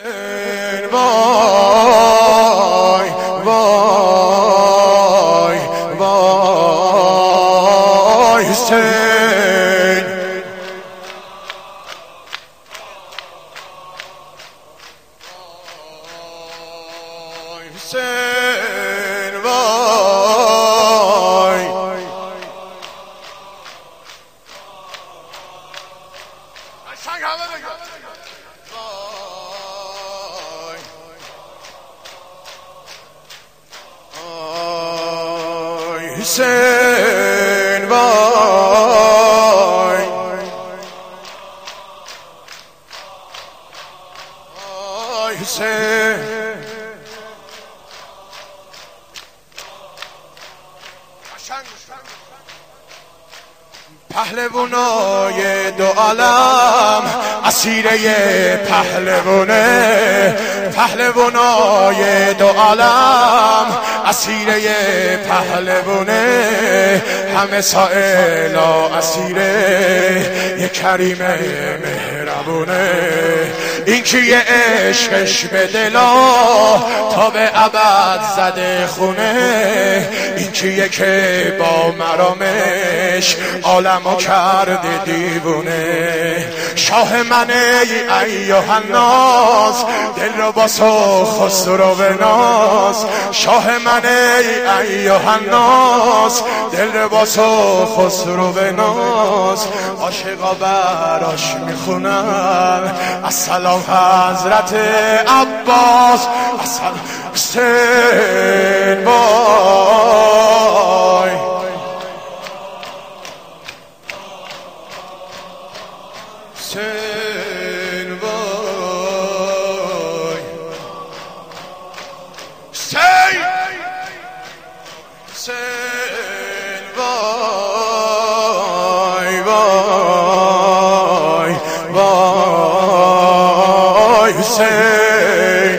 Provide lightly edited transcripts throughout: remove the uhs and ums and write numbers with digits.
وای وای وای حسین حسین وای حسین وای حسین پهلوانای دو عالم اسیره پهلوانه پهلوانای دو عالم اسیره پهلوانه همه سائلا اسیره یک کریم مهربونه این که یه عشقش به دلا تا به ابد زده خونه این که با مرامش عالمو کرده دیوونه شاه من ای ایها الناس دل رو باسو خسرو و ناز شاه من ای ایها الناس دل رو باسو خسرو و ناز عاشقا براش میخونن السلام حضرت عباس السلام حسین وای حسین وای حسین حسین وای وای وای حسین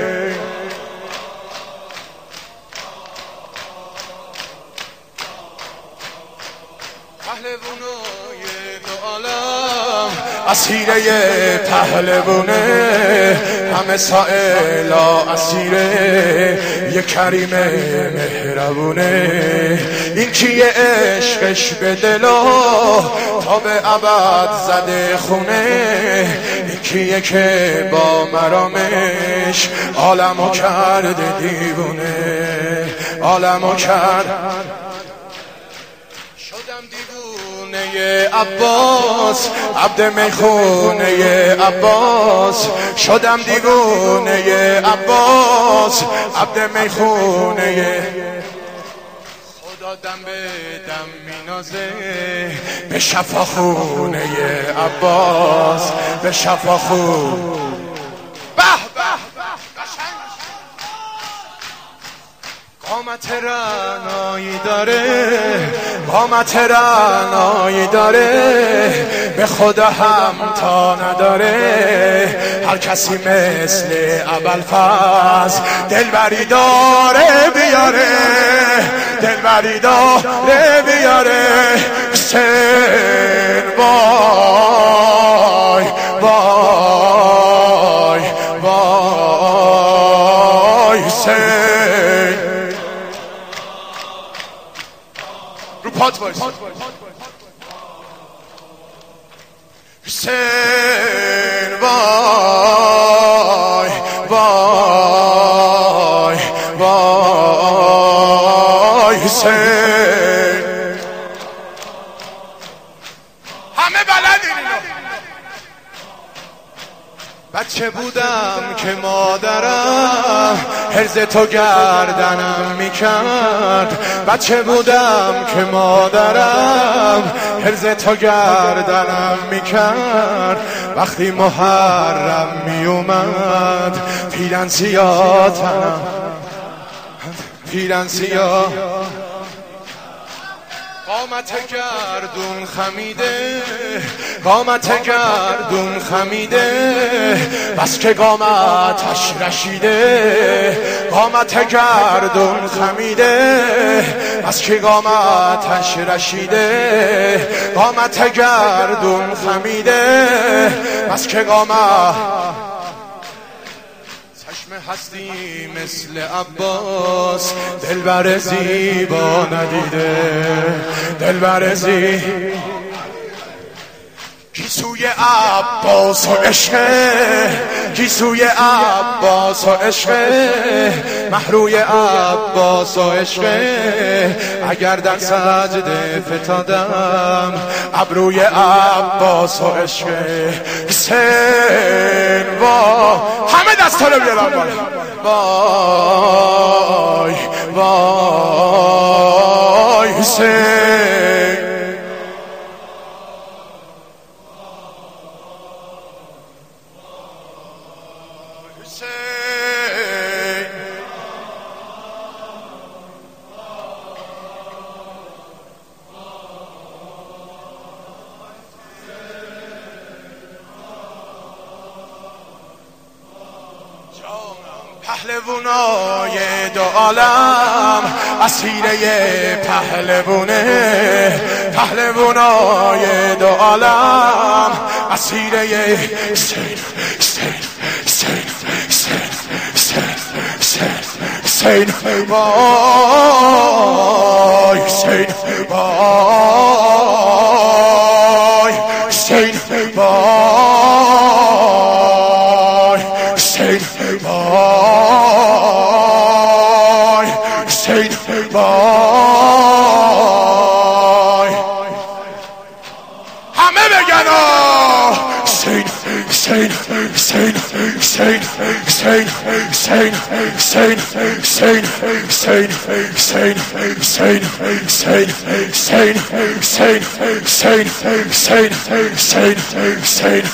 پهلوانای دو عالم اسیره پهلوانه همه سائلا اسیره یک کریم مهربونه این کیه عشقش به دلا تا به ابد زده خونه این کیه که با مرامش عالمو کرده دیوونه عالمو کرد شدم دیوونه عباس عبد میخونه عباس شدم دیوونه عباس عبد میخونه خدا دم به دم مینازه به شفاخونه عباس به شفاخونه قامت رعنایی داره قامت رعنایی داره به خدا همتا نداره هر کسی مثل ابوالفضل دلبری داره بیاره دلبری داره بیاره حسین وای وای وای حسین رو پات وایس حسین وای وای وای حسین همه بلدین اینو بچه بودم که مادرم هرز تو گردنم میکرد بچه بودم که مادرم هرز تو گردنم میکرد وقتی محرم میومد پیرن سیاه تنم پیرن سیاه قامت گردون خمیده قامت گردون خمیده بس که قامتش رشیده قامت گردون خمیده بس که قامتش رشیده قامت گردون خمیده بس که قامت همه هستی مثل عباس، دلبر زیبا ندیده، دلبر زیبا گیسوی عباس و عشقه، گیسوی عباس و عشقه، محروی عباس و عشقه. اگر در سجده فتادم ابروی عباس و عشقه. حسین وای، همه دستا رو بیارم وای وای حسین. پهلوانای دو عالم اسیره پهلوونه، پهلوانای دو عالم اسیره حسین حسین حسین حسین حسین حسین وای حسین وای حسین وای حسین وای حسین وای. همه بگن حسین حسین حسین حسین حسین حسین حسین حسین حسین حسین حسین حسین حسین حسین حسین حسین حسین حسین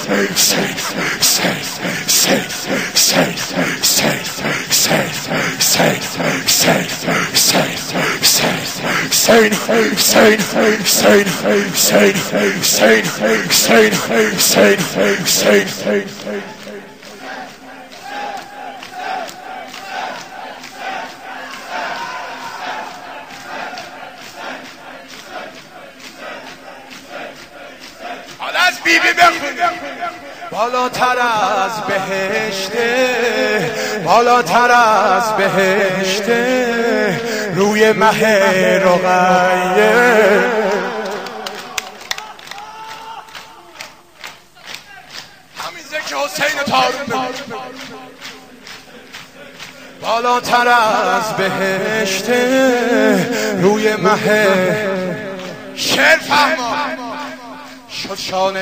بالاتر از بهشته، بالاتر از بهشته، روی مه رقیه. همین ذکر حسین طارمی. بالاتر از بهشته، روی مه. شعر فهمان شد شانه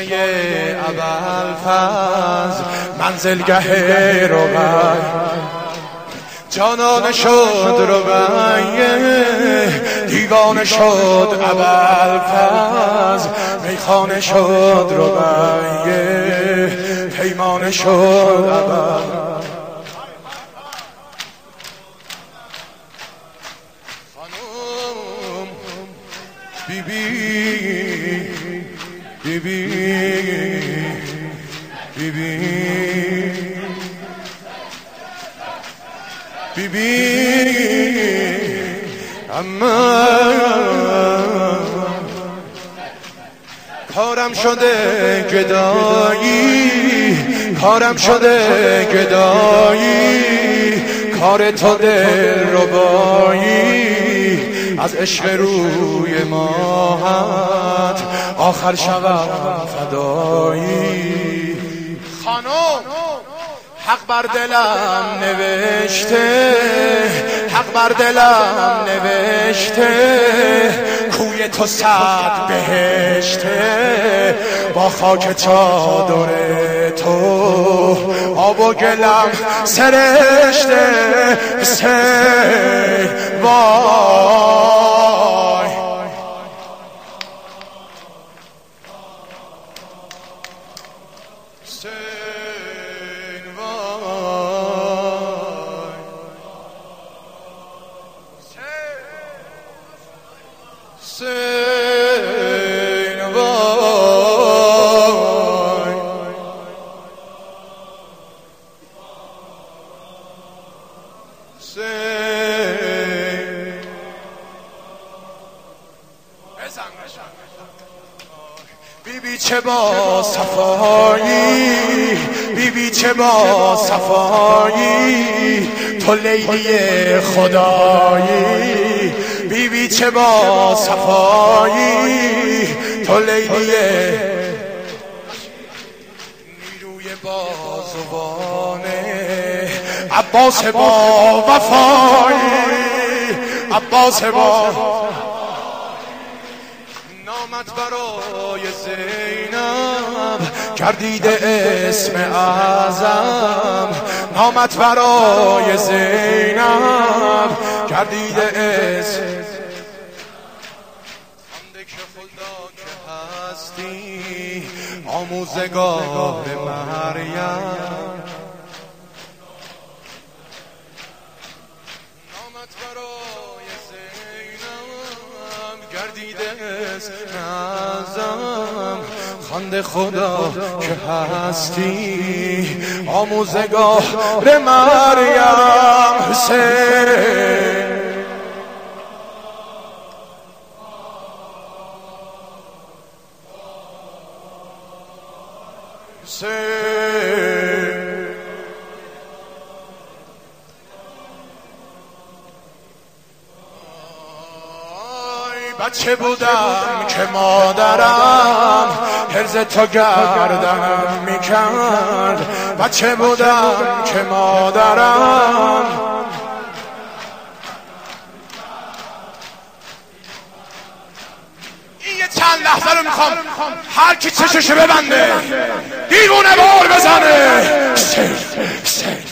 ابوالفضل، منزلگه رقیه. جانانه شد رقیه، دیوانه شد ابوالفضل، میخانه شد رقیه، پیمانه شد ابوالفضل. خانم بیبی بیبی بیبی بیبی اما کارم شده گدایی، کارم شده گدایی، کار تو دلربایی، از عشق روی ماهت آخر شوم فدایی. خانم حق بر دلم نوشته، حق بر دلم نوشته، کوی تو صد بهشته، با خاک چادر تو آب و گلم سرشته. حسین وای حسین وای حسین وای حسین. بیبی چه با صفایی، بیبی چه با صفایی تو لیلی خدایی بیبی چه با صفایی تو لیلی نیروی بازوانه عباس با وفایی عباس با نامت برای زینب گردیده اسم اعظم نامت برای زینب گردیده اسم خنده که خدا که هستی آموزگار مریم نامت برای زینب گردیده اسم اعظم خنده خدا که هستی آموزگار مریم حسین بچه بودم که مادرم حرز تو گردم میکرد بچه بودم که مادرم این یه چند لحظه رو میخوام هر کی چششو ببنده دیوونه بار بزنه